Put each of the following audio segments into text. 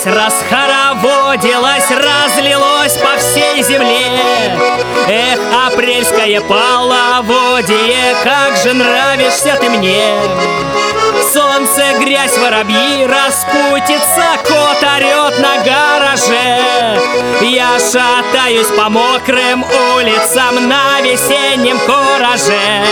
Расплодилось, расхороводилось, разлилось по всей земле. Эх, апрельское половодье, как же нравишься ты мне. Солнце, грязь, воробьи, распутица, кот орет на гараже. Я шатаюсь по мокрым улицам на весеннем кураже.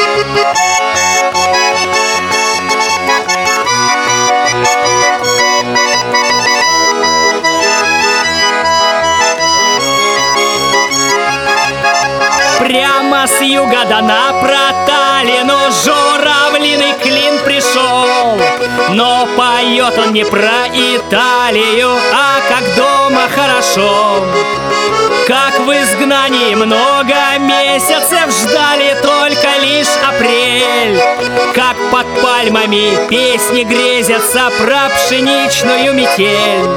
Прямо с юга да на проталину журавлиный клин пришел. Но поет он не про Италию, а как дома хорошо. Как в изгнании много месяцев ждали только лишь апрель. Как под пальмами песни грезятся про пшеничную метель.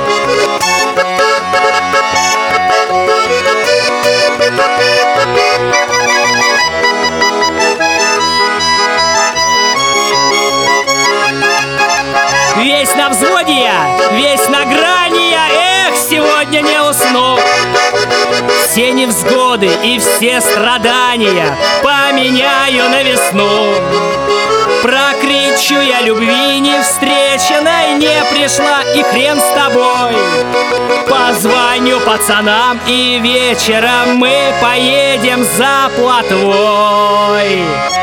Весь на взводе я, весь на грани я, эх, сегодня не усну. Все невзгоды и все страдания поменяю на весну. Прокричу я любви не встреченной, не пришла и хрен с тобой. Позвоню пацанам и вечером мы поедем за плотвой.